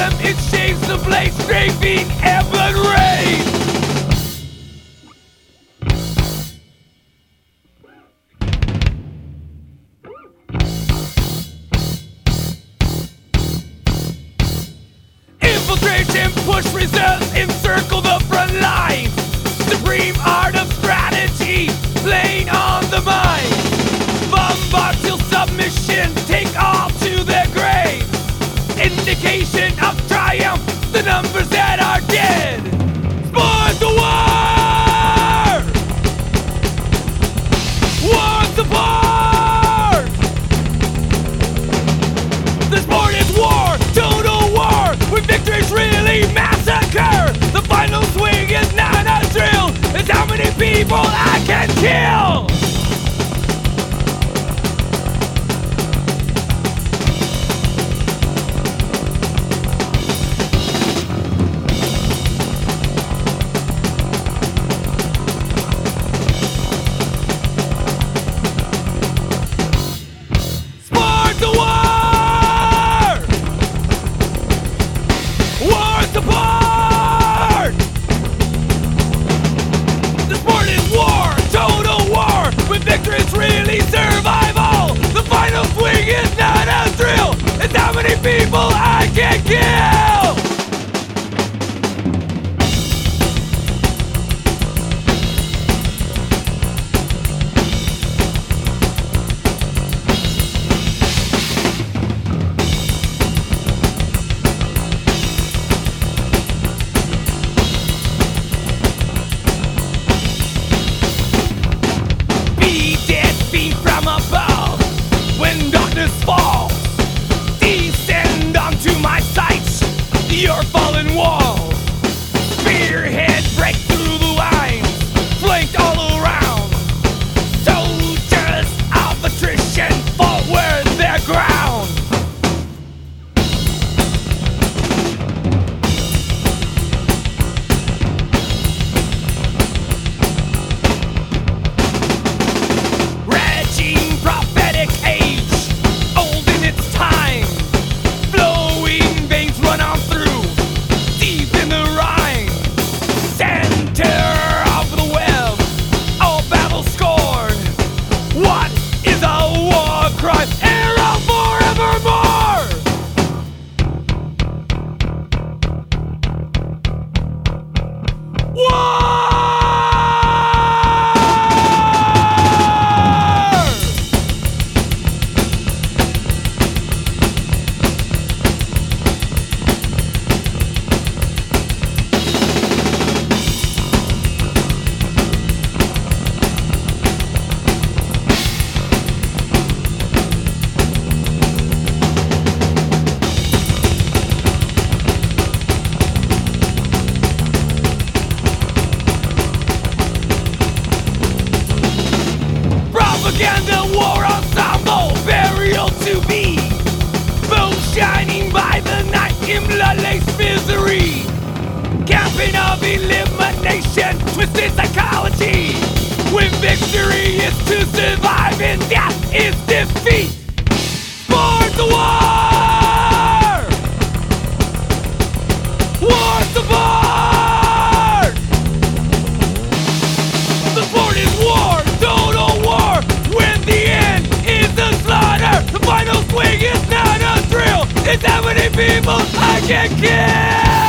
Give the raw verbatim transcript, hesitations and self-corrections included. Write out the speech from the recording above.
them, it shaves the blade, strafing ever rain. Infiltration, push, resist, encircle the front lines. Supreme art of strategy, playing on the mind. Bombard till submission, take all to their grave. Indication of triumph, the numbers that are dead. Sport the war! War support! The sport is war, total war, where victories really massacre. The final swing is not a drill, it's how many people I can kill. How many people I can kill! Be dead, be from above when darkness falls. Your fallen walls, spearhead break through the lines, flanked all around. Soldiers of attrition fall where they're ground. Raging prophetic age, old in its time. Flowing veins run on through. Crime, arrow forevermore! War! Propaganda, war ensemble, burial to be. Moon shining by the night in blood-laced misery. Campaign of elimination, twisted psychology. When victory is to survive and death is defeat. For the war! War support! The sport is war, total war. When the end is the slaughter, the final swing is not a drill. It's how many people I can kill.